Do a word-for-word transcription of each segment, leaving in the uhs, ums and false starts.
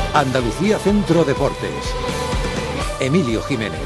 Andalucía Centro Deportes. Emilio Jiménez.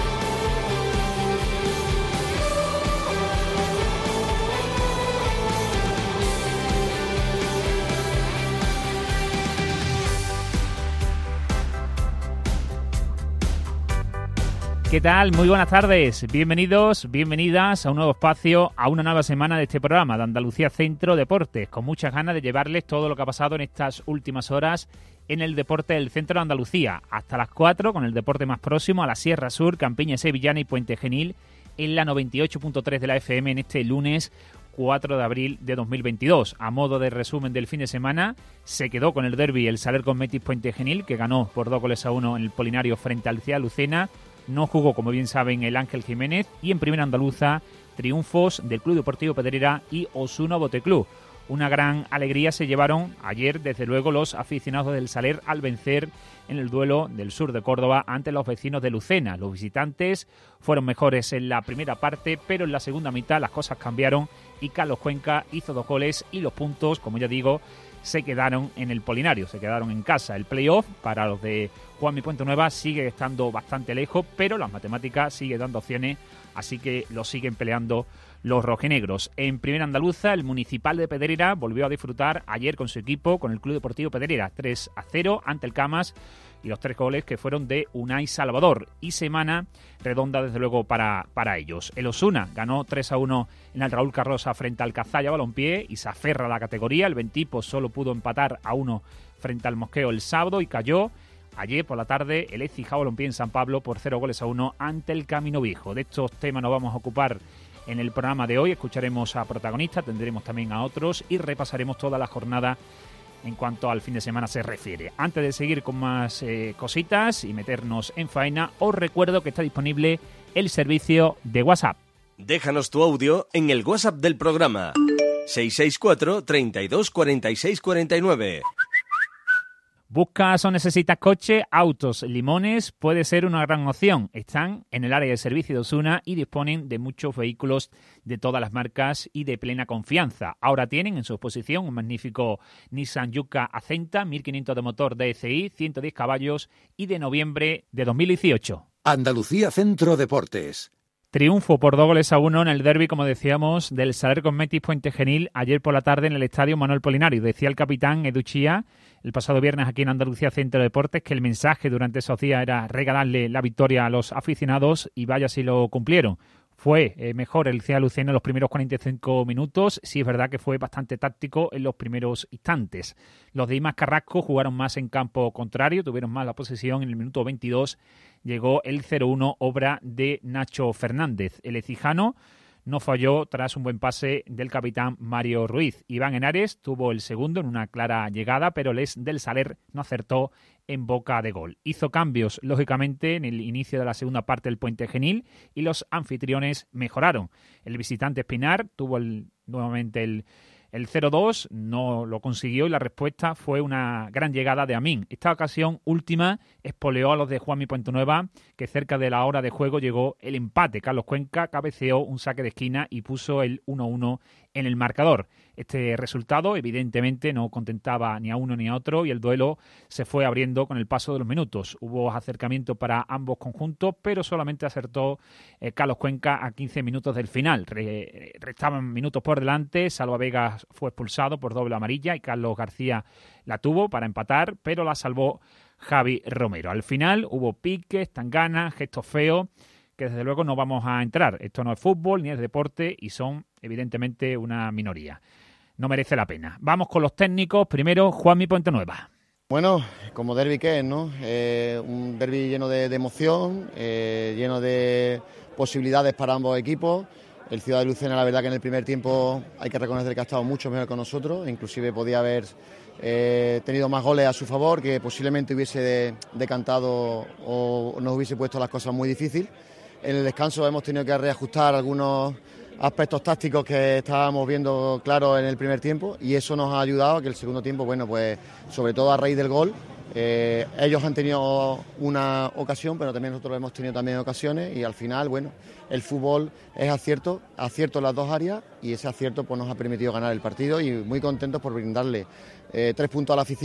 ¿Qué tal? Muy buenas tardes. Bienvenidos, bienvenidas a un nuevo espacio, a una nueva semana de este programa de Andalucía Centro Deportes, con muchas ganas de llevarles todo lo que ha pasado en estas últimas horas en el deporte del centro de Andalucía. Hasta las cuatro, con el deporte más próximo, a la Sierra Sur, Campiña, Sevillana y Puente Genil, en la noventa y ocho punto tres de la F M en este lunes cuatro de abril de dos mil veintidós. A modo de resumen del fin de semana, se quedó con el derbi el Saler Cosmetis Puente Genil, que ganó por dos goles a uno en el Polinario frente al C I A Lucena. No jugó, como bien saben, el Ángel Jiménez. Y en Primera Andaluza, triunfos del Club Deportivo Pedrera y Osuna Boteclub. Una gran alegría se llevaron ayer, desde luego, los aficionados del Saler al vencer en el duelo del sur de Córdoba ante los vecinos de Lucena. Los visitantes fueron mejores en la primera parte, pero en la segunda mitad las cosas cambiaron y Carlos Cuenca hizo dos goles y los puntos, como ya digo, se quedaron en el Polinario, se quedaron en casa. El playoff para los de Juanmi Puente Nueva sigue estando bastante lejos, pero las matemáticas sigue dando opciones, así que lo siguen peleando los rojinegros. En Primera Andaluza, el Municipal de Pedrera volvió a disfrutar ayer con su equipo, con el Club Deportivo Pedrera, tres a cero ante el Camas, y los tres goles que fueron de Unai Salvador. Y semana redonda, desde luego, para, para ellos. El Osuna ganó tres a uno en el Raúl Carrosa frente al Cazalla Balompié y se aferra a la categoría. El Ventipo solo pudo empatar a uno frente al Mosqueo el sábado y cayó ayer por la tarde el Écija Balompié en San Pablo por cero goles a uno ante el Camino Viejo. De estos temas nos vamos a ocupar en el programa de hoy. Escucharemos a protagonistas, tendremos también a otros y repasaremos toda la jornada en cuanto al fin de semana se refiere. Antes de seguir con más eh, cositas y meternos en faena, os recuerdo que está disponible el servicio de WhatsApp. Déjanos tu audio en el WhatsApp del programa seis seis cuatro, treinta y dos, cuarenta y seis, cuarenta y nueve. ¿Buscas o necesitas coche? Autos Limones puede ser una gran opción. Están en el área de servicio de Osuna y disponen de muchos vehículos de todas las marcas y de plena confianza. Ahora tienen en su exposición un magnífico Nissan Yuca Acenta, mil quinientos de motor D S I, ciento diez caballos y de noviembre de dos mil dieciocho. Andalucía Centro Deportes. Triunfo por dos goles a uno en el derbi, como decíamos, del Saler Cosmetis Puente Genil ayer por la tarde en el estadio Manuel Polinario. Decía el capitán Edu Chía el pasado viernes aquí en Andalucía Centro Deportes que el mensaje durante esos días era regalarle la victoria a los aficionados y vaya si lo cumplieron. Fue eh, mejor el C I A Lucena en los primeros cuarenta y cinco minutos. Sí es verdad que fue bastante táctico en los primeros instantes. Los de Imas Carrasco jugaron más en campo contrario, tuvieron más la posesión. En el minuto veintidós llegó el cero uno, obra de Nacho Fernández. El ecijano no falló tras un buen pase del capitán Mario Ruiz. Iván Henares tuvo el segundo en una clara llegada, pero Les del Saler no acertó en boca de gol. Hizo cambios, lógicamente, en el inicio de la segunda parte del Puente Genil y los anfitriones mejoraron. El visitante Espinar tuvo el, nuevamente el, el cero dos, no lo consiguió y la respuesta fue una gran llegada de Amin. Esta ocasión última espoleó a los de Juanmi Puente Nueva, que cerca de la hora de juego llegó el empate. Carlos Cuenca cabeceó un saque de esquina y puso el uno uno en el marcador. Este resultado evidentemente no contentaba ni a uno ni a otro y el duelo se fue abriendo con el paso de los minutos. Hubo acercamiento para ambos conjuntos, pero solamente acertó eh, Carlos Cuenca a quince minutos del final. Re, restaban minutos por delante, Salva Vega fue expulsado por doble amarilla y Carlos García la tuvo para empatar, pero la salvó Javi Romero. Al final hubo piques, tanganas, gestos feos, que desde luego no vamos a entrar. Esto no es fútbol ni es deporte y son evidentemente una minoría. No merece la pena. Vamos con los técnicos. Primero, Juanmi Puente Nueva. Bueno, como derbi que es, ¿no? Eh, un derbi lleno de, de emoción, eh, lleno de posibilidades para ambos equipos. El Ciudad de Lucena, la verdad que en el primer tiempo hay que reconocer que ha estado mucho mejor con nosotros. Inclusive podía haber eh, tenido más goles a su favor, que posiblemente hubiese de, decantado o nos hubiese puesto las cosas muy difíciles. En el descanso hemos tenido que reajustar algunos aspectos tácticos que estábamos viendo claros en el primer tiempo y eso nos ha ayudado a que el segundo tiempo, bueno, pues sobre todo a raíz del gol, eh, ellos han tenido una ocasión, pero también nosotros hemos tenido también ocasiones y al final, bueno, el fútbol es acierto, acierto en las dos áreas y ese acierto pues nos ha permitido ganar el partido y muy contentos por brindarle eh, tres puntos a la afición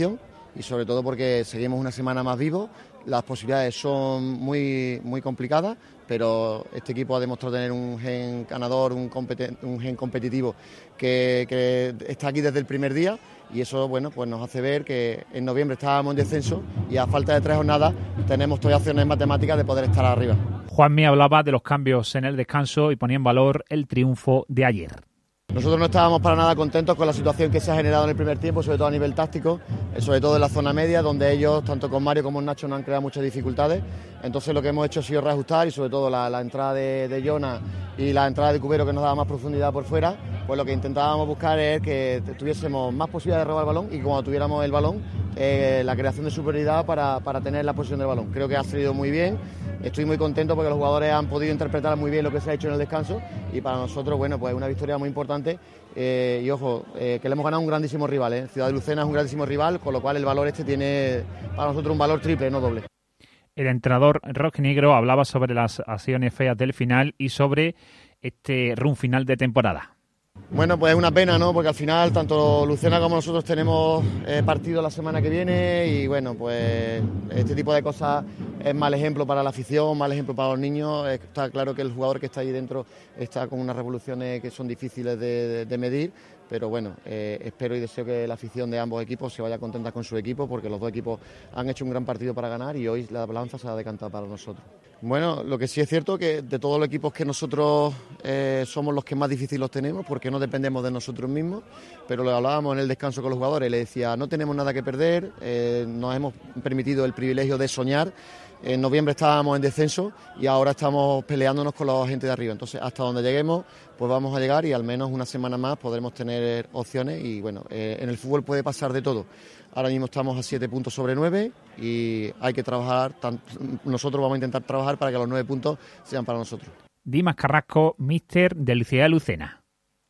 y sobre todo porque seguimos una semana más vivos. Las posibilidades son muy, muy complicadas, pero este equipo ha demostrado tener un gen ganador, un, competen- un gen competitivo que, que está aquí desde el primer día, y eso, bueno, pues nos hace ver que en noviembre estábamos en descenso y a falta de tres jornadas tenemos todavía opciones matemáticas de poder estar arriba. Juanmi hablaba de los cambios en el descanso y ponía en valor el triunfo de ayer. Nosotros no estábamos para nada contentos con la situación que se ha generado en el primer tiempo, sobre todo a nivel táctico, sobre todo en la zona media, donde ellos, tanto con Mario como Nacho, nos han creado muchas dificultades. Entonces lo que hemos hecho ha sido reajustar, y sobre todo la, la entrada de, de Jonas y la entrada de Cubero, que nos daba más profundidad por fuera, pues lo que intentábamos buscar es que tuviésemos más posibilidad de robar el balón, y cuando tuviéramos el balón, eh, la creación de superioridad para, para tener la posición del balón. Creo que ha salido muy bien. Estoy muy contento porque los jugadores han podido interpretar muy bien lo que se ha hecho en el descanso, y para nosotros, bueno, pues una victoria muy importante. Eh, y ojo, eh, que le hemos ganado a un grandísimo rival, ¿eh? Ciudad de Lucena es un grandísimo rival, con lo cual el valor este tiene para nosotros un valor triple, no doble. El entrenador rojinegro hablaba sobre las acciones feas del final y sobre este run final de temporada. Bueno, pues es una pena, ¿no? Porque al final tanto Lucena como nosotros tenemos eh, partido la semana que viene, y bueno, pues este tipo de cosas es mal ejemplo para la afición, mal ejemplo para los niños. Está claro que el jugador que está ahí dentro está con unas revoluciones que son difíciles de, de, de medir, pero bueno, eh, espero y deseo que la afición de ambos equipos se vaya contenta con su equipo, porque los dos equipos han hecho un gran partido para ganar y hoy la balanza se ha decantado para nosotros. Bueno, lo que sí es cierto que de todos los equipos que nosotros eh, somos los que más difíciles los tenemos, porque no dependemos de nosotros mismos, pero lo hablábamos en el descanso con los jugadores, le decía, no tenemos nada que perder, eh, nos hemos permitido el privilegio de soñar. En noviembre estábamos en descenso y ahora estamos peleándonos con la gente de arriba. Entonces, hasta donde lleguemos, pues vamos a llegar, y al menos una semana más podremos tener opciones. Y bueno, eh, en el fútbol puede pasar de todo. Ahora mismo estamos a siete puntos sobre nueve y hay que trabajar. Tan, nosotros vamos a intentar trabajar para que los nueve puntos sean para nosotros. Dimas Carrasco, míster del Ciudad de Lucena.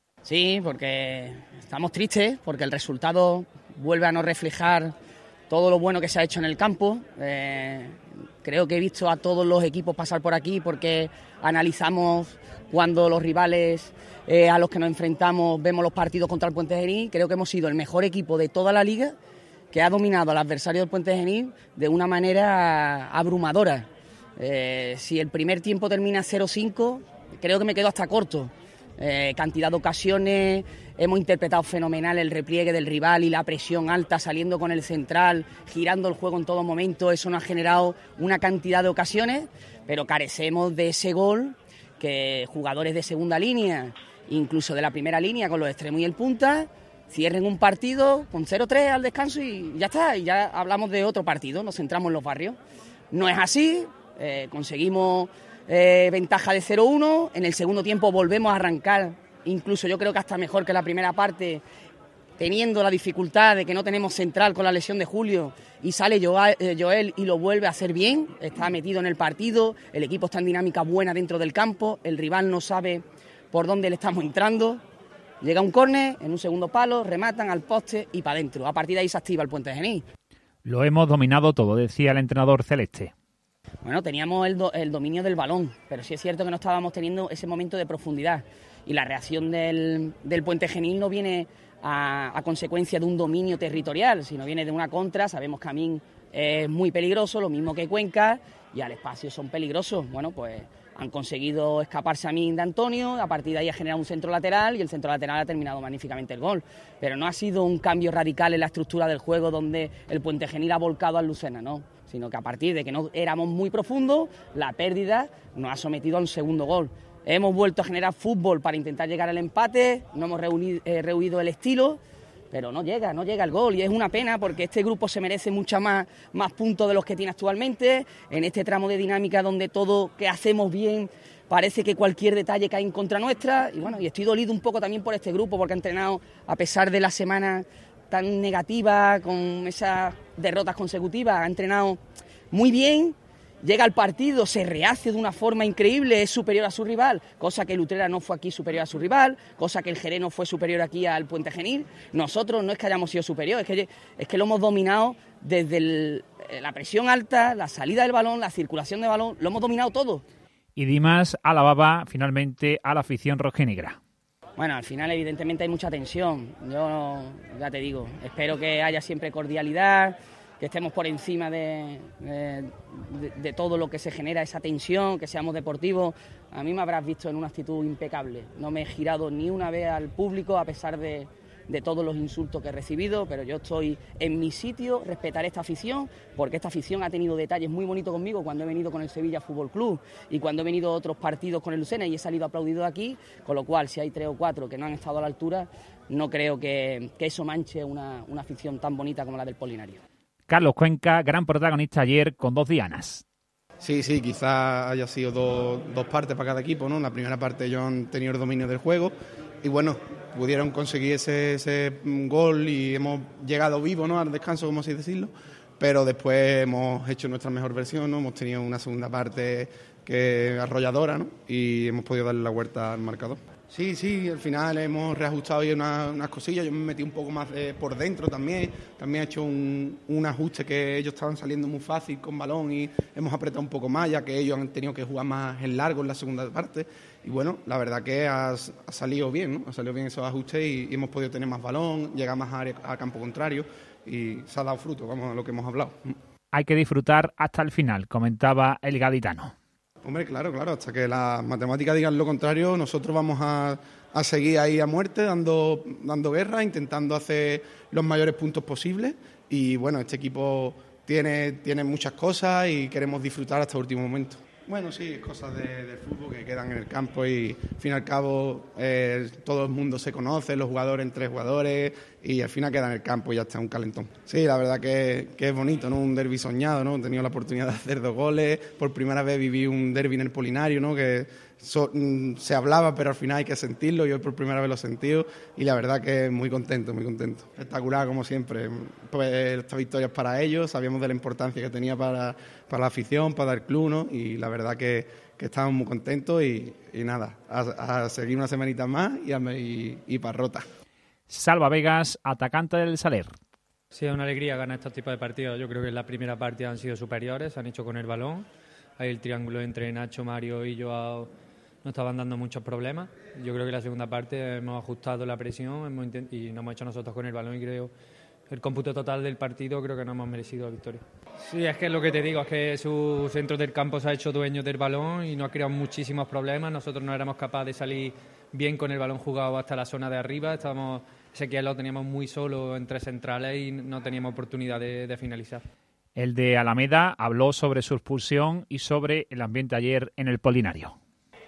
Sí, porque estamos tristes, porque el resultado vuelve a no reflejar todo lo bueno que se ha hecho en el campo. Eh, creo que he visto a todos los equipos pasar por aquí, porque analizamos cuando los rivales eh, a los que nos enfrentamos vemos los partidos contra el Puente Genil. Creo que hemos sido el mejor equipo de toda la liga, que ha dominado al adversario del Puente Genil de una manera abrumadora. Eh, si el primer tiempo termina cero cinco, creo que me quedo hasta corto. Eh, cantidad de ocasiones, hemos interpretado fenomenal el repliegue del rival y la presión alta, saliendo con el central, girando el juego en todo momento. Eso nos ha generado una cantidad de ocasiones, pero carecemos de ese gol que jugadores de segunda línea, incluso de la primera línea con los extremos y el punta, cierren un partido con cero tres al descanso y ya está, y ya hablamos de otro partido, nos centramos en los barrios. No es así, eh, conseguimos Eh, ventaja de cero uno, en el segundo tiempo volvemos a arrancar, incluso yo creo que hasta mejor que la primera parte, teniendo la dificultad de que no tenemos central con la lesión de Julio, y sale Joel y lo vuelve a hacer bien, está metido en el partido, el equipo está en dinámica buena dentro del campo, el rival no sabe por dónde le estamos entrando, llega un córner, en un segundo palo, rematan al poste y para adentro, a partir de ahí se activa el Puente Genil. Lo hemos dominado todo, decía el entrenador celeste. Bueno, teníamos el, do, el dominio del balón, pero sí es cierto que no estábamos teniendo ese momento de profundidad, y la reacción del, del Puente Genil no viene a, a consecuencia de un dominio territorial, sino viene de una contra. Sabemos que Amín es muy peligroso, lo mismo que Cuenca, y al espacio son peligrosos. Bueno, pues han conseguido escaparse Amín de Antonio, a partir de ahí ha generado un centro lateral y el centro lateral ha terminado magníficamente el gol. Pero no ha sido un cambio radical en la estructura del juego donde el Puente Genil ha volcado al Lucena, no, sino que a partir de que no éramos muy profundos, la pérdida nos ha sometido a un segundo gol. Hemos vuelto a generar fútbol para intentar llegar al empate, no hemos reunido, eh, rehuido el estilo, pero no llega, no llega el gol, y es una pena porque este grupo se merece mucha más, más puntos de los que tiene actualmente, en este tramo de dinámica donde todo que hacemos bien parece que cualquier detalle cae en contra nuestra, y bueno, y estoy dolido un poco también por este grupo, porque ha entrenado a pesar de la semana tan negativa, con esas derrotas consecutivas, ha entrenado muy bien, llega al partido, se rehace de una forma increíble, es superior a su rival, cosa que el Utrera no fue aquí superior a su rival, cosa que el Jerez no fue superior aquí al Puente Genil. Nosotros no es que hayamos sido superiores, es que, es que lo hemos dominado desde el, la presión alta, la salida del balón, la circulación de balón, lo hemos dominado todo. Y Dimas alababa finalmente a la afición rojinegra. Bueno, al final evidentemente hay mucha tensión. Yo ya te digo, espero que haya siempre cordialidad, que estemos por encima de, de, de, de todo lo que se genera esa tensión, que seamos deportivos. A mí me habrás visto en una actitud impecable. No me he girado ni una vez al público a pesar de, de todos los insultos que he recibido, pero yo estoy en mi sitio, respetaré esta afición, porque esta afición ha tenido detalles muy bonitos conmigo cuando he venido con el Sevilla Fútbol Club y cuando he venido a otros partidos con el Lucena y he salido aplaudido aquí, con lo cual si hay tres o cuatro que no han estado a la altura, no creo que, que eso manche una, una afición tan bonita como la del Polinario. Carlos Cuenca, gran protagonista ayer con dos dianas. Sí, sí, quizás haya sido dos, dos partes para cada equipo, ¿no? En la primera parte ellos han tenido el dominio del juego y bueno, pudieron conseguir ese, ese gol y hemos llegado vivos, ¿no?, al descanso, como así decirlo, pero después hemos hecho nuestra mejor versión, ¿no? Hemos tenido una segunda parte que arrolladora, ¿no?, y hemos podido darle la vuelta al marcador. Sí, sí, al final hemos reajustado ahí unas, unas cosillas, yo me metí un poco más de, por dentro también, también he hecho un, un ajuste que ellos estaban saliendo muy fácil con balón y hemos apretado un poco más, ya que ellos han tenido que jugar más en largo en la segunda parte y bueno, la verdad que ha, ha salido bien, ¿no? Ha salido bien esos ajustes y, y hemos podido tener más balón, llegar más a, área, a campo contrario y se ha dado fruto, vamos, a lo que hemos hablado. Hay que disfrutar hasta el final, comentaba el gaditano. Hombre, claro, claro, hasta que las matemáticas digan lo contrario, nosotros vamos a, a seguir ahí a muerte, dando, dando guerra, intentando hacer los mayores puntos posibles y bueno, este equipo tiene, tiene muchas cosas y queremos disfrutar hasta el último momento. Bueno, sí, cosas de, del fútbol que quedan en el campo y al fin y al cabo eh, todo el mundo se conoce, los jugadores entre jugadores y al final queda en el campo y ya está un calentón. Sí, la verdad que, que es bonito, ¿no? Un derbi soñado, ¿no? He tenido la oportunidad de hacer dos goles, por primera vez viví un derbi en el Polinario, ¿no? Que so, se hablaba pero al final hay que sentirlo y hoy por primera vez lo he sentido y la verdad que muy contento, muy contento. Espectacular como siempre, pues esta victoria es para ellos, sabíamos de la importancia que tenía para, para la afición, para el club, ¿no? Y la verdad que, que estamos muy contentos y, y nada, a, a seguir una semanita más y, a, y, y para Rota. Salva Vegas, atacante del Saler. Sí, es una alegría ganar estos tipos de partidos. Yo creo que en la primera parte han sido superiores, se han hecho con el balón. Ahí el triángulo entre Nacho, Mario y Joao nos estaban dando muchos problemas. Yo creo que en la segunda parte hemos ajustado la presión hemos intent- y nos hemos hecho nosotros con el balón y creo el cómputo total del partido creo que no hemos merecido la victoria. Sí, es que es lo que te digo, es que su centro del campo se ha hecho dueño del balón y nos ha creado muchísimos problemas. Nosotros no éramos capaces de salir bien con el balón jugado hasta la zona de arriba. Estábamos, Ezequiel lo teníamos muy solo entre centrales y no teníamos oportunidad de, de finalizar. El de Alameda habló sobre su expulsión y sobre el ambiente ayer en el Polinario.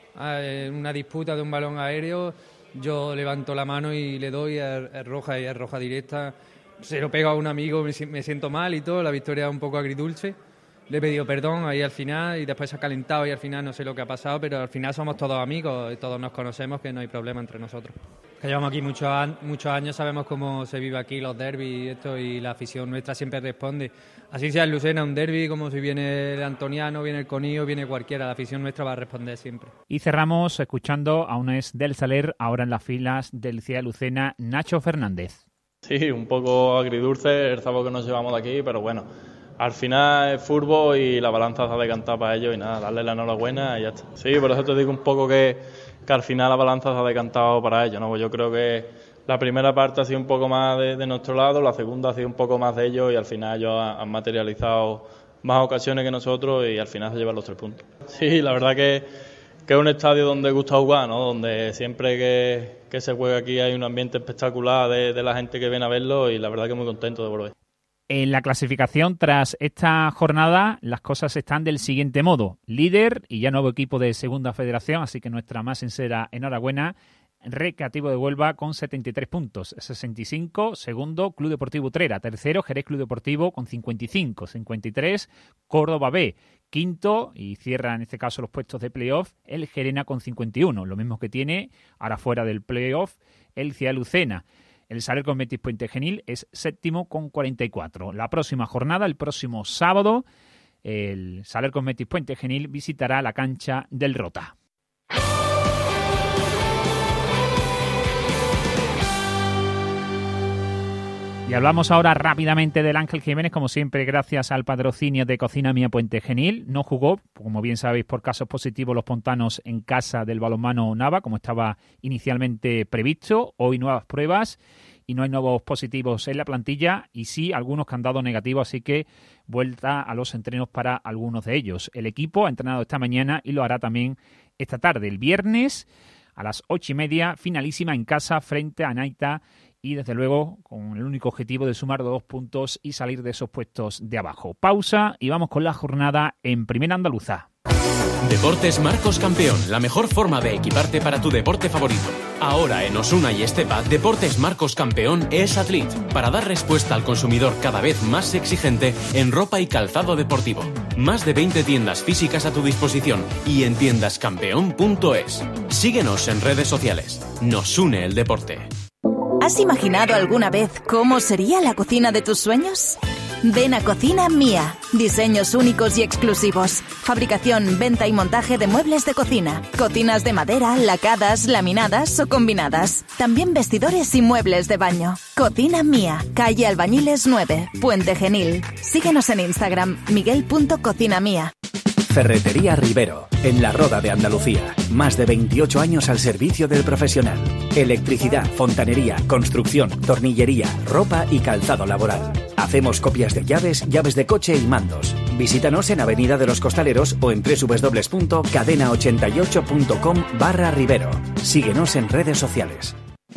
En una disputa de un balón aéreo, yo levanto la mano y le doy, es, es roja y es roja directa. Se lo pego a un amigo, me, me siento mal y todo, la victoria es un poco agridulce. Le he pedido perdón ahí al final y después se ha calentado y al final no sé lo que ha pasado, pero al final somos todos amigos y todos nos conocemos, que no hay problema entre nosotros. Que llevamos aquí muchos, muchos años, sabemos cómo se vive aquí los derbis y esto y la afición nuestra siempre responde. Así sea en Lucena un derbi, como si viene el Antoniano, viene el Conío, viene cualquiera, la afición nuestra va a responder siempre. Y cerramos escuchando a un ex del Saler, ahora en las filas del C I A Lucena, Nacho Fernández. Sí, un poco agridulce el sábado que nos llevamos de aquí, pero bueno, al final es fútbol y la balanza se ha decantado para ellos y nada, darle la enhorabuena y ya está. Sí, por eso te digo un poco que, que al final la balanza se ha decantado para ellos, ¿no? Pues yo creo que la primera parte ha sido un poco más de, de nuestro lado, la segunda ha sido un poco más de ellos y al final ellos han, han materializado más ocasiones que nosotros y al final se llevan los tres puntos. Sí, la verdad que, que es un estadio donde gusta jugar, ¿no? Donde siempre que, que se juega aquí hay un ambiente espectacular de, de la gente que viene a verlo y la verdad que muy contento de volver. En la clasificación, tras esta jornada, las cosas están del siguiente modo. Líder y ya nuevo equipo de Segunda Federación, así que nuestra más sincera enhorabuena. Recreativo de Huelva con setenta y tres puntos, sesenta y cinco, segundo Club Deportivo Utrera, tercero Jerez Club Deportivo con cincuenta y cinco, cincuenta y tres, Córdoba B, quinto y cierra en este caso los puestos de playoff el Gerena con cincuenta y uno, lo mismo que tiene ahora fuera del playoff el C I A Lucena. El Saler con Betis Puente Genil es séptimo con cuarenta y cuatro. La próxima jornada, el próximo sábado, el Saler con Betis Puente Genil visitará la cancha del Rota. Y hablamos ahora rápidamente del Ángel Jiménez, como siempre, gracias al patrocinio de Cocina Mía Puente Genil. No jugó, como bien sabéis, por casos positivos los pontanos en casa del balonmano Nava, como estaba inicialmente previsto. Hoy nuevas pruebas y no hay nuevos positivos en la plantilla y sí algunos que han dado negativos, así que vuelta a los entrenos para algunos de ellos. El equipo ha entrenado esta mañana y lo hará también esta tarde. El viernes a las ocho y media, finalísima en casa frente a Naita, y desde luego con el único objetivo de sumar dos puntos y salir de esos puestos de abajo. Pausa y vamos con la jornada en Primera Andaluza. Deportes Marcos Campeón, la mejor forma de equiparte para tu deporte favorito. Ahora en Osuna y Estepa, Deportes Marcos Campeón es Atlit, para dar respuesta al consumidor cada vez más exigente en ropa y calzado deportivo. Más de veinte tiendas físicas a tu disposición y en tiendas campeón punto es. Síguenos en redes sociales. Nos une el deporte. ¿Has imaginado alguna vez cómo sería la cocina de tus sueños? Ven a Cocina Mía. Diseños únicos y exclusivos. Fabricación, venta y montaje de muebles de cocina. Cocinas de madera, lacadas, laminadas o combinadas. También vestidores y muebles de baño. Cocina Mía. Calle Albañiles nueve, Puente Genil. Síguenos en Instagram, miguel punto cocina mía. Ferretería Rivero, en la Roda de Andalucía. Más de veintiocho años al servicio del profesional. Electricidad, fontanería, construcción, tornillería, ropa y calzado laboral. Hacemos copias de llaves, llaves de coche y mandos. Visítanos en Avenida de los Costaleros o en doble u doble u doble u punto cadena ochenta y ocho punto com barra Rivero. Síguenos en redes sociales.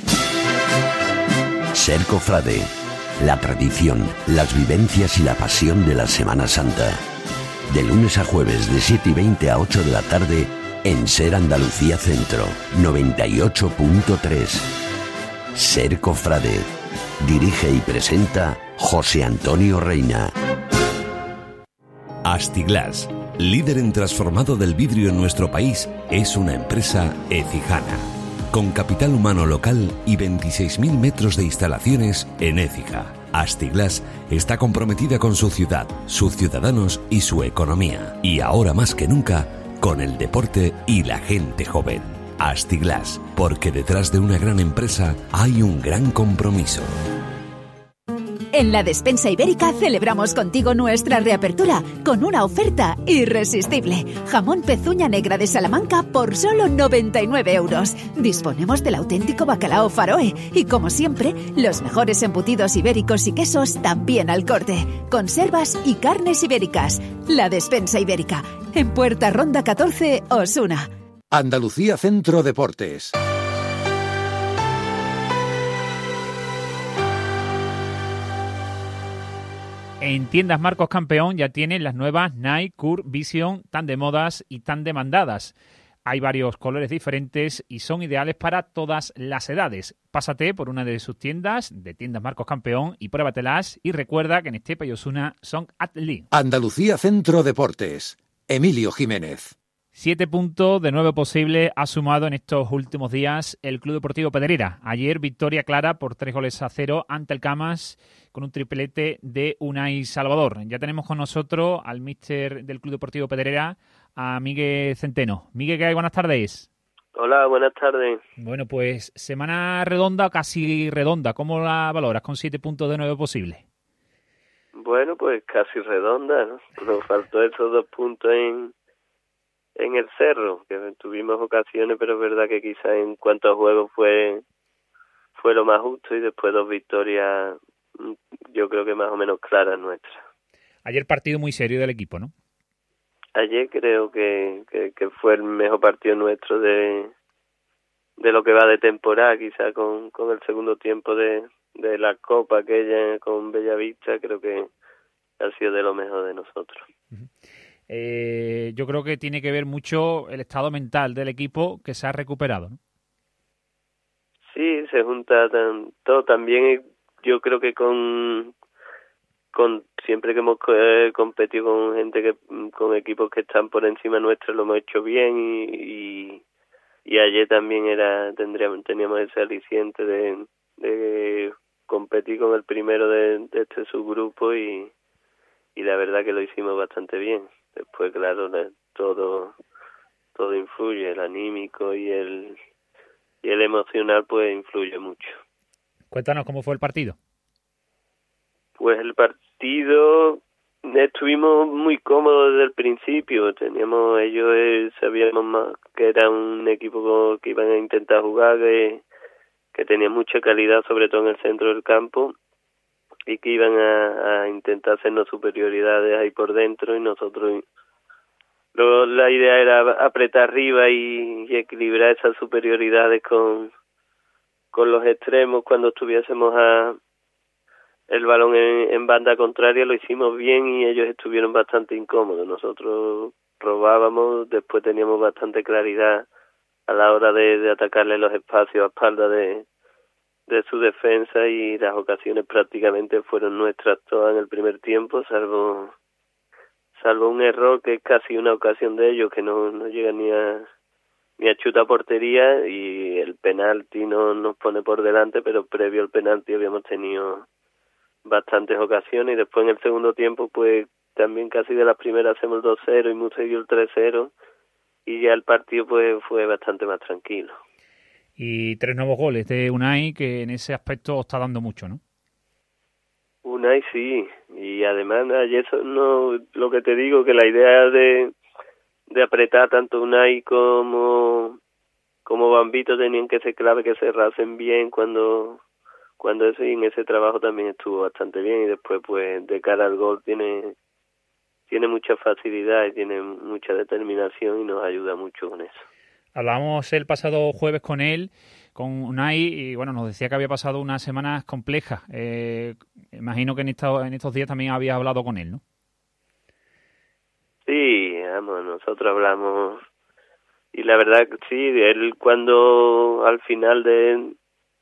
Ser cofrade. La tradición, las vivencias y la pasión de la Semana Santa. De lunes a jueves de siete y veinte a ocho de la tarde en Ser Andalucía Centro, noventa y ocho punto tres. Ser cofrade. Dirige y presenta José Antonio Reina. Astiglas, líder en transformado del vidrio en nuestro país, es una empresa ecijana, con capital humano local y veintiséis mil metros de instalaciones en Écija. Astiglas está comprometida con su ciudad, sus ciudadanos y su economía. Y ahora más que nunca, con el deporte y la gente joven. Astiglas, porque detrás de una gran empresa hay un gran compromiso. En la Despensa Ibérica celebramos contigo nuestra reapertura con una oferta irresistible. Jamón pezuña negra de Salamanca por solo noventa y nueve euros. Disponemos del auténtico bacalao Faroe y, como siempre, los mejores embutidos ibéricos y quesos también al corte. Conservas y carnes ibéricas. La Despensa Ibérica. En Puerta Ronda catorce, Osuna. Andalucía Centro Deportes. En tiendas Marcos Campeón ya tienen las nuevas Nike Curve Vision, tan de modas y tan demandadas. Hay varios colores diferentes y son ideales para todas las edades. Pásate por una de sus tiendas, de tiendas Marcos Campeón, y pruébatelas. Y recuerda que en Estepa y Osuna son Atli. Andalucía Centro Deportes. Emilio Jiménez. Siete puntos de nueve posible ha sumado en estos últimos días el Club Deportivo Pedrera. Ayer victoria clara por tres goles a cero ante el Camas con un triplete de Unai Salvador. Ya tenemos con nosotros al míster del Club Deportivo Pedrera, a Miguel Centeno. Miguel, ¿qué hay? Buenas tardes. Hola, buenas tardes. Bueno, pues semana redonda, casi redonda. ¿Cómo la valoras con siete puntos de nueve posible? Bueno, pues casi redonda, ¿no? Nos faltó esos dos puntos en... en el Cerro, que tuvimos ocasiones, pero es verdad que quizás en cuanto a juegos fue fue lo más justo y después dos victorias, yo creo que más o menos claras nuestras. Ayer partido muy serio del equipo, ¿no? Ayer creo que, que, que fue el mejor partido nuestro de de lo que va de temporada, quizás con, con el segundo tiempo de, de la Copa aquella con Bellavista, creo que ha sido de lo mejor de nosotros. Uh-huh. Eh, yo creo que tiene que ver mucho el estado mental del equipo que se ha recuperado, ¿no? Sí, se junta todo. También yo creo que con con siempre que hemos eh, competido con gente que con equipos que están por encima nuestro lo hemos hecho bien y, y, y ayer también era tendríamos teníamos ese aliciente de, de competir con el primero de, de este subgrupo y y la verdad que lo hicimos bastante bien. Después, claro, todo todo influye, el anímico y el y el emocional, pues influye mucho. Cuéntanos cómo fue el partido. Pues el partido estuvimos muy cómodos desde el principio. Teníamos ellos eh, sabíamos más que era un equipo que iban a intentar jugar, que, que tenía mucha calidad, sobre todo en el centro del campo, y que iban a, a intentar hacernos superioridades ahí por dentro, y nosotros luego la idea era apretar arriba y, y equilibrar esas superioridades con con los extremos cuando estuviésemos a el balón en, en banda contraria. Lo hicimos bien y ellos estuvieron bastante incómodos. Nosotros robábamos, después teníamos bastante claridad a la hora de, de atacarle los espacios a espalda de, de su defensa, y las ocasiones prácticamente fueron nuestras todas en el primer tiempo, salvo salvo un error que es casi una ocasión de ellos, que no, no llega ni a ni a chuta portería, y el penalti no nos pone por delante, pero previo al penalti habíamos tenido bastantes ocasiones, y después en el segundo tiempo pues también casi de las primeras hacemos el dos cero y muy seguido el tres cero, y ya el partido pues fue bastante más tranquilo. Y tres nuevos goles de Unai, que en ese aspecto está dando mucho, ¿no? Unai sí, y además ayer no, lo que te digo, que la idea de de apretar tanto Unai como como Bambito tenían que ser clave, que cerrasen bien cuando cuando eso, y en ese trabajo también estuvo bastante bien, y después pues de cara al gol tiene tiene mucha facilidad y tiene mucha determinación, y nos ayuda mucho con eso. Hablamos el pasado jueves con él, con Unai, y bueno, nos decía que había pasado unas semanas complejas. Eh, imagino que en, esta, en estos días también habías hablado con él, ¿no? Sí, vamos, nosotros hablamos, y la verdad que sí, él cuando al final de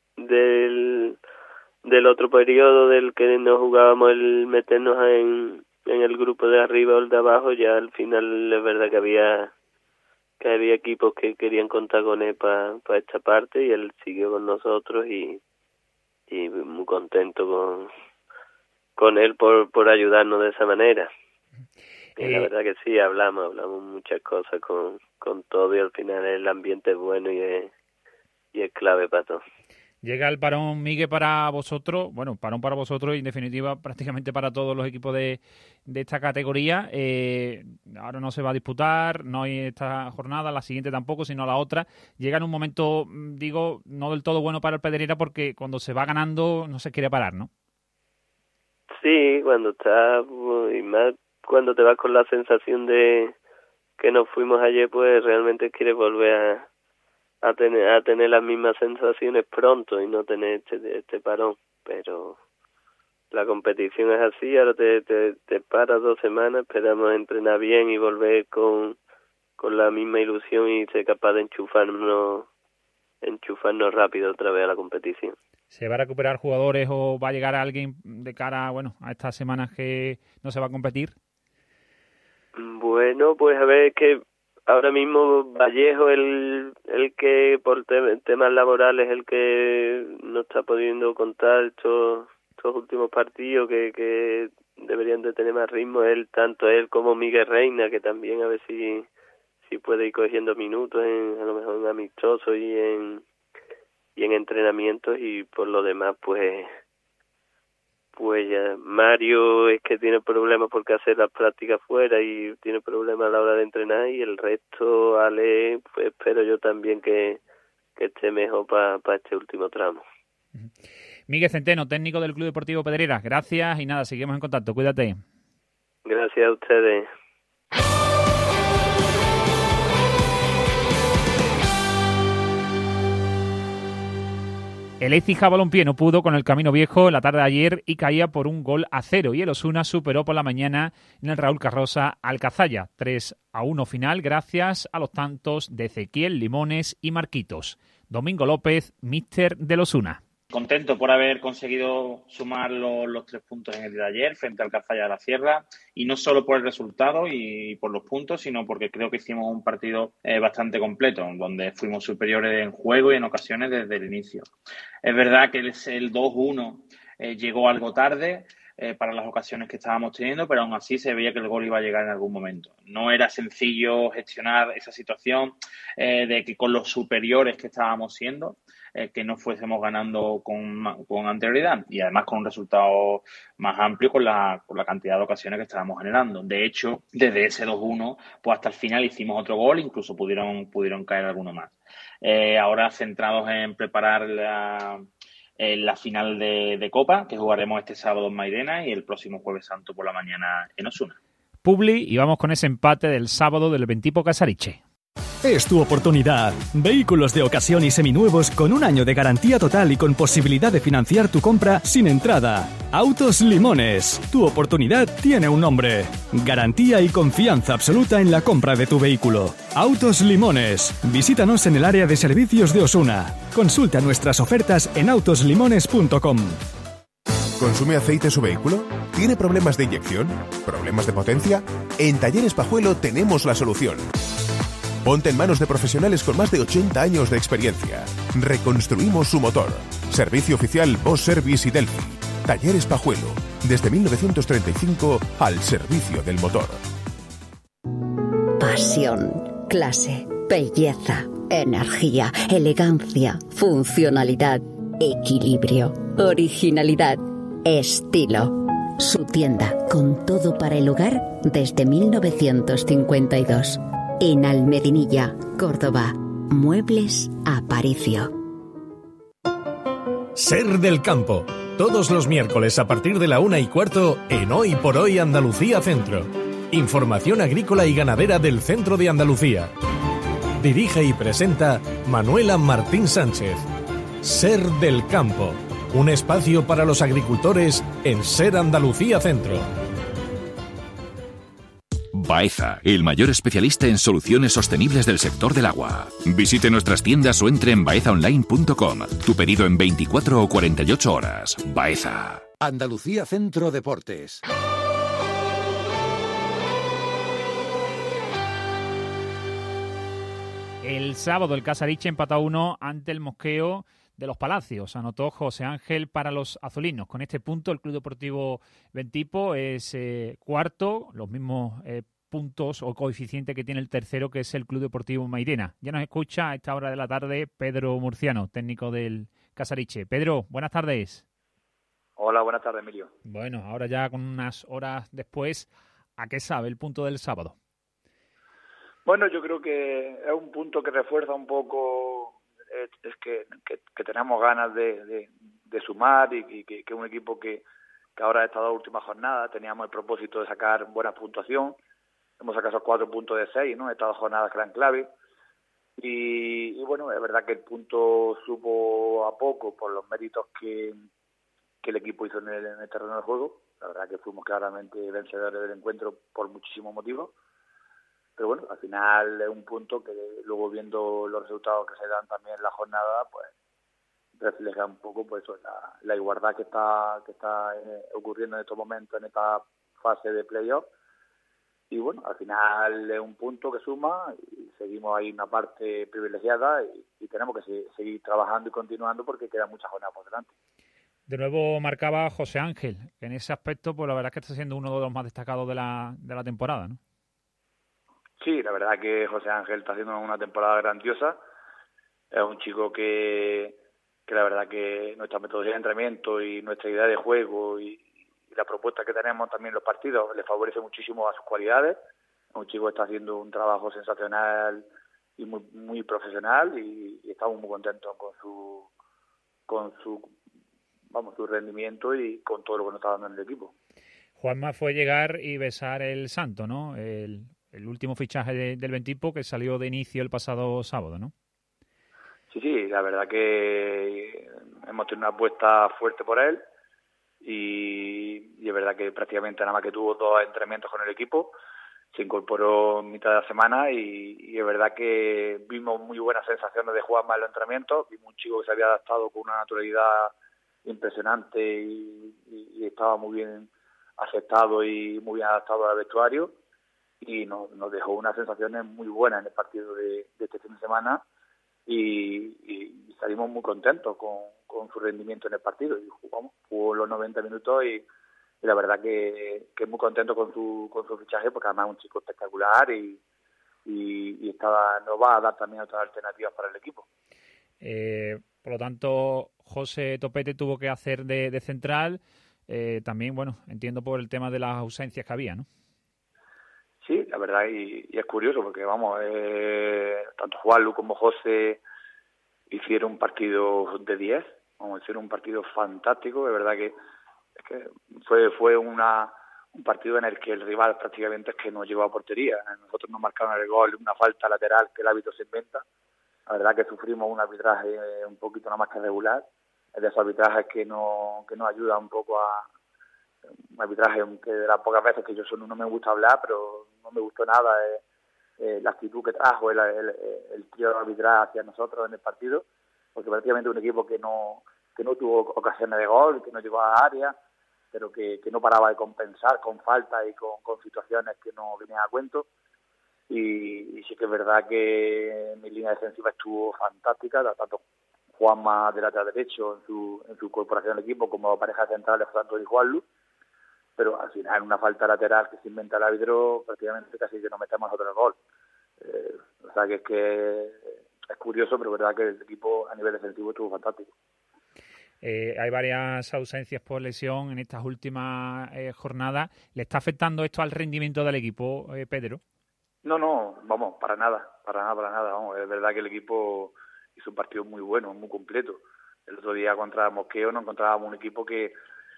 del del otro periodo del que nos jugábamos el meternos en, en el grupo de arriba o el de abajo, ya al final es verdad que había que había equipos que querían contar con él para pa esta parte, y él siguió con nosotros, y y muy contento con con él por por ayudarnos de esa manera. Y la verdad que sí, hablamos, hablamos muchas cosas con, con todo, y al final el ambiente es bueno y es, y es clave para todo. Llega el parón, Miguel, para vosotros, bueno, parón para vosotros y en definitiva prácticamente para todos los equipos de, de esta categoría. Eh, ahora no se va a disputar, no hay esta jornada, la siguiente tampoco, sino la otra. Llega en un momento, digo, no del todo bueno para el Pedrera, porque cuando se va ganando no se quiere parar, ¿no? Sí, cuando está, y más cuando te vas con la sensación de que nos fuimos ayer, pues realmente quieres volver a, a tener a tener las mismas sensaciones pronto y no tener este, este parón. Pero la competición es así, ahora te, te, te paras dos semanas, esperamos entrenar bien y volver con, con la misma ilusión y ser capaz de enchufarnos, enchufarnos rápido otra vez a la competición. ¿Se va a recuperar jugadores o va a llegar alguien de cara, bueno, a estas semanas que no se va a competir? Bueno, pues a ver, que ahora mismo Vallejo, el el que por te, temas laborales, el que no está pudiendo contar estos, estos últimos partidos que, que deberían de tener más ritmo, él, tanto él como Miguel Reina, que también a ver si, si puede ir cogiendo minutos, en, a lo mejor en amistosos y en y en entrenamientos, y por lo demás pues pues ya Mario es que tiene problemas porque hace las prácticas fuera y tiene problemas a la hora de entrenar, y el resto, Ale, pues espero yo también que, que esté mejor para pa este último tramo. Miguel Centeno, técnico del Club Deportivo Pedreras, gracias, y nada, seguimos en contacto, cuídate. Gracias a ustedes. El Écija Balompié no pudo con el Camino Viejo en la tarde de ayer y caía por un gol a cero, y el Osuna superó por la mañana en el Raúl Carroza al Cazalla, tres a uno final gracias a los tantos de Ezequiel, Limones y Marquitos. Domingo López, míster del Osuna. Contento por haber conseguido sumar los, los tres puntos en el día de ayer frente al Cazalla de la Sierra, y no solo por el resultado y por los puntos, sino porque creo que hicimos un partido eh, bastante completo, donde fuimos superiores en juego y en ocasiones desde el inicio. Es verdad que el, el dos uno eh, llegó algo tarde eh, para las ocasiones que estábamos teniendo, pero aún así se veía que el gol iba a llegar en algún momento. No era sencillo gestionar esa situación eh, de que con los superiores que estábamos siendo, eh, que no fuésemos ganando con, con anterioridad y además con un resultado más amplio con la, con la cantidad de ocasiones que estábamos generando. De hecho, desde ese dos uno, pues hasta el final hicimos otro gol, incluso pudieron, pudieron caer alguno más. Eh, ahora centrados en preparar la, eh, la final de, de Copa, que jugaremos este sábado en Mairena y el próximo Jueves Santo por la mañana en Osuna. Publi, y vamos con ese empate del sábado del Ventipo Casariche. Es tu oportunidad. Vehículos de ocasión y seminuevos con un año de garantía total y con posibilidad de financiar tu compra sin entrada. Autos Limones. Tu oportunidad tiene un nombre. Garantía y confianza absoluta en la compra de tu vehículo. Autos Limones. Visítanos en el área de servicios de Osuna. Consulta nuestras ofertas en autos limones punto com. ¿Consume aceite su vehículo? ¿Tiene problemas de inyección? ¿Problemas de potencia? En Talleres Pajuelo tenemos la solución. Ponte en manos de profesionales con más de ochenta años de experiencia. Reconstruimos su motor. Servicio oficial Bosch Service y Delphi. Talleres Pajuelo. Desde mil novecientos treinta y cinco al servicio del motor. Pasión, clase, belleza, energía, elegancia, funcionalidad, equilibrio, originalidad, estilo. Su tienda con todo para el hogar desde mil novecientos cincuenta y dos. En Almedinilla, Córdoba. Muebles Aparicio. Ser del Campo. Todos los miércoles a partir de la una y cuarto en Hoy por Hoy Andalucía Centro. Información agrícola y ganadera del centro de Andalucía. Dirige y presenta Manuela Martín Sánchez. Ser del Campo. Un espacio para los agricultores en Ser Andalucía Centro. Baeza, el mayor especialista en soluciones sostenibles del sector del agua. Visite nuestras tiendas o entre en baeza online punto com. Tu pedido en veinticuatro o cuarenta y ocho horas. Baeza. Andalucía Centro Deportes. El sábado el Casariche empató a uno ante el Mosqueo de los Palacios. Anotó José Ángel para los azulinos. Con este punto el Club Deportivo Ventipo es eh, cuarto, los mismos eh, puntos o coeficiente que tiene el tercero, que es el Club Deportivo Mairena. Ya nos escucha a esta hora de la tarde Pedro Murciano, técnico del Casariche. Pedro, buenas tardes. Hola, buenas tardes, Emilio. Bueno, ahora ya con unas horas después, ¿a qué sabe el punto del sábado? Bueno, yo creo que es un punto que refuerza un poco, es, es que, que, que tenemos ganas de, de, de sumar y, y que, que un equipo que, que ahora ha estado en la última jornada, teníamos el propósito de sacar buena puntuación, hemos sacado esos cuatro puntos de seis, ¿no? Estas dos jornadas que eran clave y, y bueno, es verdad que el punto supo a poco por los méritos que, que el equipo hizo en el, en el terreno de juego. La verdad que fuimos claramente vencedores del encuentro por muchísimos motivos. Pero bueno, al final es un punto que luego viendo los resultados que se dan también en la jornada, pues refleja un poco pues eso, la, la igualdad que está que está eh, ocurriendo en estos momentos, en esta fase de playoff. Y bueno, al final es un punto que suma y seguimos ahí una parte privilegiada y, y tenemos que se, seguir trabajando y continuando porque quedan muchas jornadas por delante. De nuevo marcaba José Ángel, que en ese aspecto pues la verdad es que está siendo uno de los más destacados de la, de la temporada, ¿no? Sí, la verdad que José Ángel está haciendo una temporada grandiosa. Es un chico que, que la verdad que nuestra metodología de entrenamiento y nuestra idea de juego y, y la propuesta que tenemos también en los partidos le favorece muchísimo a sus cualidades. Es un chico que está haciendo un trabajo sensacional y muy muy profesional y, y estamos muy contentos con su con su vamos su rendimiento y con todo lo que nos está dando en el equipo. Juanma fue llegar y besar el santo, ¿no? El El último fichaje de, del Ventipo que salió de inicio el pasado sábado, ¿no? Sí, sí, la verdad que hemos tenido una apuesta fuerte por él y, y es verdad que prácticamente nada más que tuvo dos entrenamientos con el equipo, se incorporó en mitad de la semana y, y es verdad que vimos muy buenas sensaciones de jugar más en los entrenamientos, vimos un chico que se había adaptado con una naturalidad impresionante y, y, y estaba muy bien aceptado y muy bien adaptado al vestuario. Y nos, nos dejó unas sensaciones muy buenas en el partido de, de este fin de semana y, y salimos muy contentos con, con su rendimiento en el partido. Y jugamos, jugó los noventa minutos y, y la verdad que, que muy contento con su con su fichaje porque además es un chico espectacular y, y, y estaba, nos va a dar también otras alternativas para el equipo. Eh, por lo tanto, José Topete tuvo que hacer de, de central. Eh, también, bueno, entiendo por el tema de las ausencias que había, ¿no? Sí, la verdad, y, y es curioso porque, vamos, eh, tanto Juanlu como José hicieron un partido de diez, vamos, hicieron un partido fantástico. De verdad que, es que fue fue una un partido en el que el rival prácticamente es que no llegó a portería. Nosotros nos marcaron el gol, una falta lateral que el árbitro se inventa. La verdad que sufrimos un arbitraje un poquito nada más que regular, es de esos arbitrajes que no que nos ayuda un poco a un arbitraje que de las pocas veces que yo solo no me gusta hablar, pero no me gustó nada eh, eh, la actitud que trajo el, el, el trío arbitral hacia nosotros en el partido, porque prácticamente un equipo que no que no tuvo ocasiones de gol, que no llegó a área, pero que, que no paraba de compensar con faltas y con, con situaciones que no venían a cuento. Y, y sí que es verdad que mi línea defensiva estuvo fantástica, tanto Juanma de lateral derecho en su, en su corporación al equipo, como pareja centrales Franco y Juanlu, pero al final una falta lateral que se inventa el árbitro, prácticamente casi que no metemos otro gol. Eh, o sea que es que es curioso, pero es verdad que el equipo a nivel defensivo estuvo fantástico. Eh, hay varias ausencias por lesión en estas últimas eh, jornadas. ¿Le está afectando esto al rendimiento del equipo, eh, Pedro? No, no, vamos, para nada, para nada, para nada. Vamos, es verdad que el equipo hizo un partido muy bueno, muy completo. El otro día contra Mosqueo nos encontrábamos un equipo que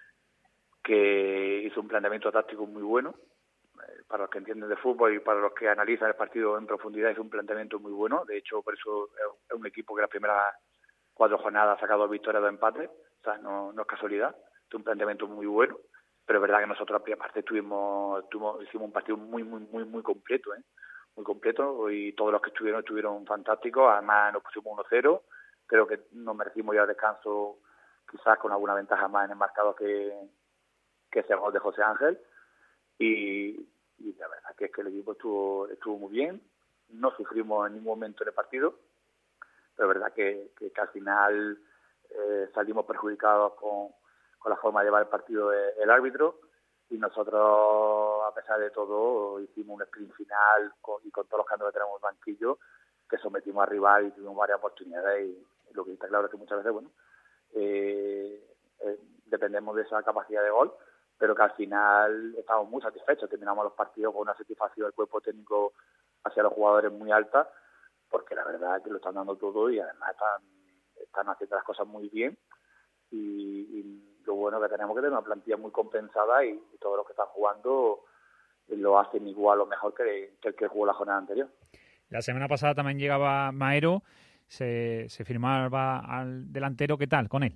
que hizo un planteamiento táctico muy bueno. Eh, para los que entienden de fútbol y para los que analizan el partido en profundidad, hizo un planteamiento muy bueno. De hecho, por eso es un equipo que las primeras cuatro jornadas ha sacado victorias de empate, o sea, no, no es casualidad, es un planteamiento muy bueno, pero es verdad que nosotros la primera parte tuvimos, tuvimos, hicimos un partido muy, muy, muy, muy completo, ¿eh? muy completo, y todos los que estuvieron estuvieron fantásticos. Además nos pusimos uno cero, creo que nos merecimos ya el descanso, quizás con alguna ventaja más en el marcador que, que ese gol de José Ángel, y, y la verdad que es que el equipo estuvo, estuvo muy bien, no sufrimos en ningún momento en el partido, pero es verdad que, que, que al final eh, salimos perjudicados con, con la forma de llevar el partido de, el árbitro, y nosotros, a pesar de todo, hicimos un sprint final con, y con todos los cambios que tenemos en el banquillo, que sometimos al rival y tuvimos varias oportunidades, y, y lo que está claro es que muchas veces, bueno, eh, eh, dependemos de esa capacidad de gol, pero que al final estamos muy satisfechos, terminamos los partidos con una satisfacción del cuerpo técnico hacia los jugadores muy alta, porque la verdad es que lo están dando todo y además están, están haciendo las cosas muy bien, y, y lo bueno que tenemos que tener una plantilla muy compensada, y, y todos los que están jugando lo hacen igual o mejor que, que el que jugó la jornada anterior. La semana pasada también llegaba Maero, se, se firmaba al delantero. ¿Qué tal con él?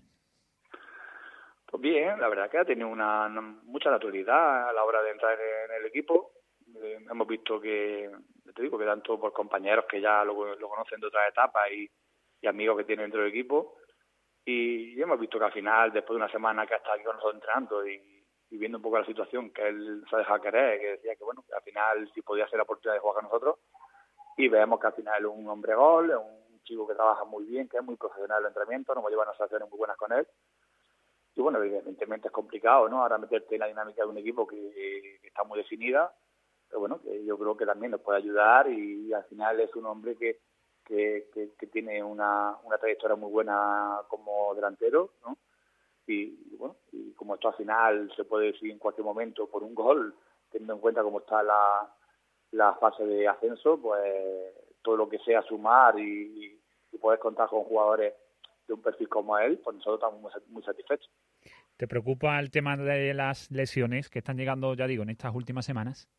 Pues bien, la verdad que ha tenido una, una mucha naturalidad a la hora de entrar en el equipo. Eh, hemos visto que, te digo, que tanto por compañeros que ya lo, lo conocen de otras etapas y, y amigos que tienen dentro del equipo, y, y hemos visto que al final, después de una semana que ha estado aquí con nosotros entrenando y, y viendo un poco la situación, que él se ha dejado querer, que decía que bueno, que al final sí podía ser la oportunidad de jugar con nosotros, y vemos que al final es un hombre gol, es un chico que trabaja muy bien, que es muy profesional en el entrenamiento, nos hemos llevado unas acciones muy buenas con él. Y bueno, evidentemente es complicado, ¿no? Ahora meterte en la dinámica de un equipo que, que está muy definida, pero bueno, que yo creo que también nos puede ayudar, y, y al final es un hombre que que, que, que tiene una, una trayectoria muy buena como delantero, ¿no? Y, y bueno, y como esto al final se puede decidir en cualquier momento por un gol, teniendo en cuenta cómo está la, la fase de ascenso, pues todo lo que sea sumar y, y, y poder contar con jugadores de un perfil como él, pues nosotros estamos muy, muy satisfechos. ¿Te preocupa el tema de las lesiones que están llegando, ya digo, en estas últimas semanas?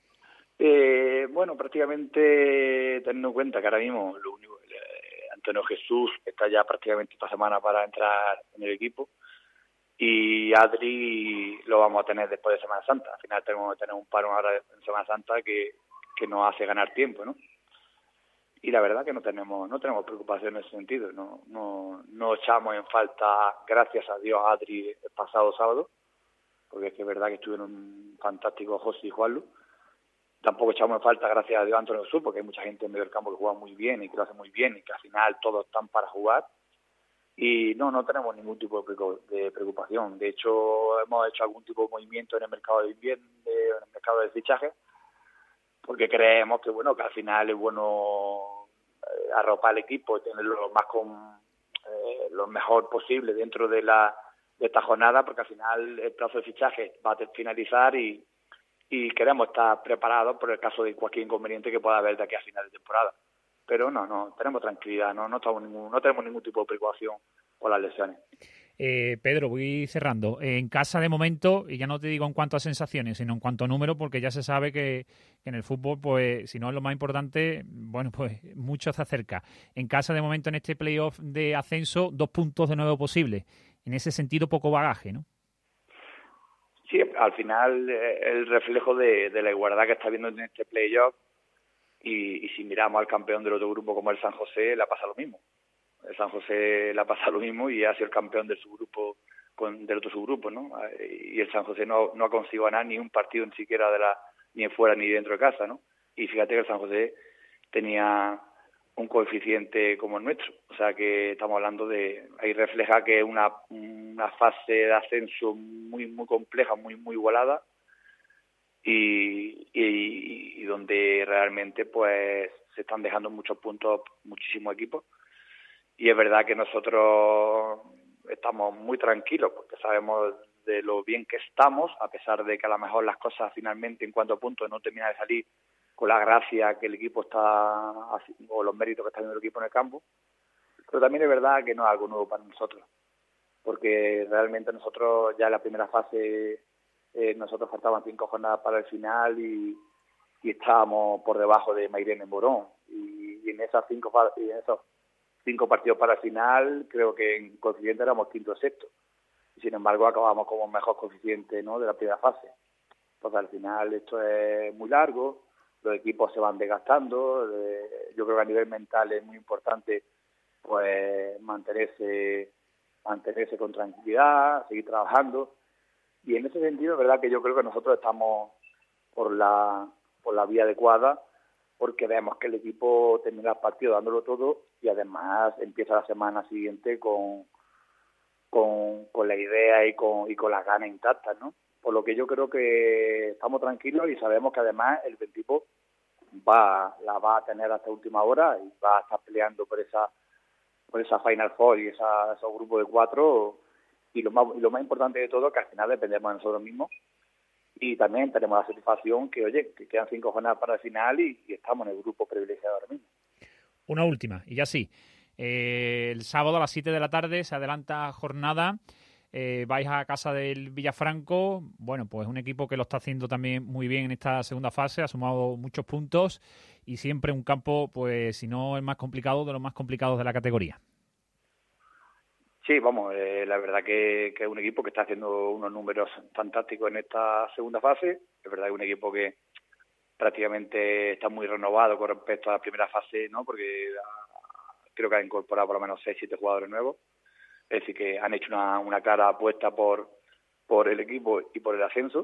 Eh, bueno, prácticamente teniendo en cuenta que ahora mismo lo único, eh, Antonio Jesús está ya prácticamente esta semana para entrar en el equipo, y Adri lo vamos a tener después de Semana Santa. Al final tenemos que tener un paro ahora en Semana Santa que, que nos hace ganar tiempo, ¿no? Y la verdad que no tenemos no tenemos preocupación en ese sentido, no no no echamos en falta, gracias a Dios, a Adri el pasado sábado, porque es que es verdad que estuvieron fantásticos José y Juanlu. Tampoco echamos en falta, gracias a Dios, a Antonio Jesús, porque hay mucha gente en medio del campo que juega muy bien y que lo hace muy bien, y que al final todos están para jugar. Y no, no tenemos ningún tipo de preocupación. De hecho, hemos hecho algún tipo de movimiento en el mercado de invierno, en el mercado de fichajes, porque creemos que bueno que al final es bueno arropar al equipo y tenerlo lo más con, eh, lo mejor posible dentro de la de esta jornada, porque al final el plazo de fichaje va a finalizar y, y queremos estar preparados por el caso de cualquier inconveniente que pueda haber de aquí a final de temporada. Pero no, no, tenemos tranquilidad, no, no, estamos ningún, no tenemos ningún tipo de preocupación por las lesiones. Eh, Pedro, voy cerrando. En casa, de momento, y ya no te digo en cuanto a sensaciones, sino en cuanto a números, porque ya se sabe que, que en el fútbol, pues, si no es lo más importante, bueno, pues mucho se acerca. En casa, de momento, en este playoff de ascenso, dos puntos de nuevo posibles. En ese sentido, poco bagaje, ¿no? Sí, al final, eh, el reflejo de, de la igualdad que está habiendo en este playoff, y, y si miramos al campeón del otro grupo como el San José, le pasa lo mismo. El San José le ha pasado lo mismo y ha sido el campeón del subgrupo con, del otro subgrupo, ¿no? Y el San José no, no ha conseguido ganar ni un partido ni siquiera de la ni fuera ni dentro de casa, ¿no? Y fíjate que el San José tenía un coeficiente como el nuestro, o sea que estamos hablando de, ahí refleja que es una, una fase de ascenso muy muy compleja, muy muy igualada y, y, y donde realmente pues se están dejando muchos puntos muchísimos equipos. Y es verdad que nosotros estamos muy tranquilos porque sabemos de lo bien que estamos, a pesar de que a lo mejor las cosas finalmente en cuanto a puntos no terminan de salir con la gracia que el equipo está haciendo, o los méritos que está haciendo el equipo en el campo. Pero también es verdad que no es algo nuevo para nosotros, porque realmente nosotros ya en la primera fase, eh, nosotros faltaban cinco jornadas para el final y, y estábamos por debajo de Mairena en Morón. Y, y en esas cinco y en esos cinco partidos para el final, creo que en coeficiente éramos quinto o sexto. Y sin embargo, acabamos como mejor coeficiente, ¿no?, de la primera fase. Entonces, al final, esto es muy largo, los equipos se van desgastando. Eh, yo creo que a nivel mental es muy importante pues mantenerse, mantenerse con tranquilidad, seguir trabajando. Y en ese sentido, es verdad que yo creo que nosotros estamos por la, por la vía adecuada, porque vemos que el equipo termina el partido dándolo todo y además empieza la semana siguiente con, con, con la idea y con, y con las ganas intactas, ¿no? Por lo que yo creo que estamos tranquilos y sabemos que además el equipo va, la va a tener hasta última hora y va a estar peleando por esa por esa Final Four y esa, esos grupos de cuatro. Y lo más, y lo más importante de todo es que al final dependemos de nosotros mismos. Y también tenemos la satisfacción que, oye, que quedan cinco jornadas para el final y, y estamos en el grupo privilegiado ahora mismo. Una última, y ya sí. Eh, el sábado a las siete de la tarde se adelanta jornada. Eh, vais a casa del Villafranco. Bueno, pues un equipo que lo está haciendo también muy bien en esta segunda fase. Ha sumado muchos puntos y siempre un campo, pues si no el más complicado, de los más complicados de la categoría. Sí, vamos, eh, la verdad que, que es un equipo que está haciendo unos números fantásticos en esta segunda fase. Es verdad que es un equipo que prácticamente está muy renovado con respecto a la primera fase, ¿no? Porque a, creo que ha incorporado por lo menos seis, siete jugadores nuevos. Es decir, que han hecho una, una clara apuesta por, por el equipo y por el ascenso.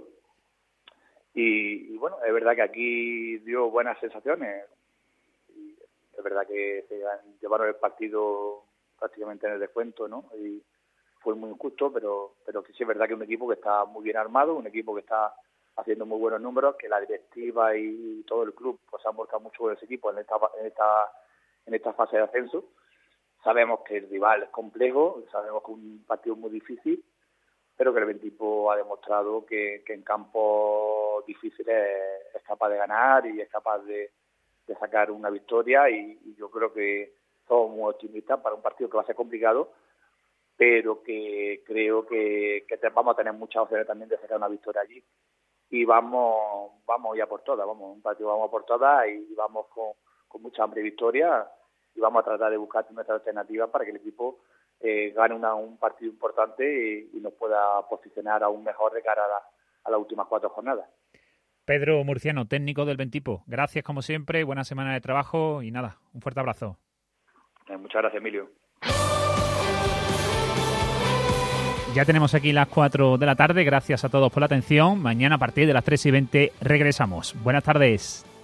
Y, y bueno, es verdad que aquí dio buenas sensaciones. Y es verdad que se han, llevaron el partido prácticamente en el descuento, ¿no? Y fue muy injusto, pero pero que sí es verdad que es un equipo que está muy bien armado, un equipo que está haciendo muy buenos números, que la directiva y todo el club pues han volcado mucho con ese equipo en esta en esta en esta fase de ascenso. Sabemos que el rival es complejo, sabemos que es un partido muy difícil, pero que el equipo ha demostrado que, que en campos difíciles es capaz de ganar y es capaz de, de sacar una victoria y, y yo creo que somos muy optimistas para un partido que va a ser complicado, pero que creo que, que te, vamos a tener muchas opciones también de sacar una victoria allí. Y vamos vamos ya por todas, vamos, un partido vamos por todas y vamos con, con mucha hambre de victoria y vamos a tratar de buscar nuestra alternativa para que el equipo eh, gane una, un partido importante y, y nos pueda posicionar aún mejor de cara a, la, a las últimas cuatro jornadas. Pedro Murciano, técnico del Ventipo, gracias como siempre, buena semana de trabajo y nada, un fuerte abrazo. Muchas gracias, Emilio. Ya tenemos aquí las cuatro de la tarde. Gracias a todos por la atención. Mañana a partir de las tres y veinte regresamos. Buenas tardes.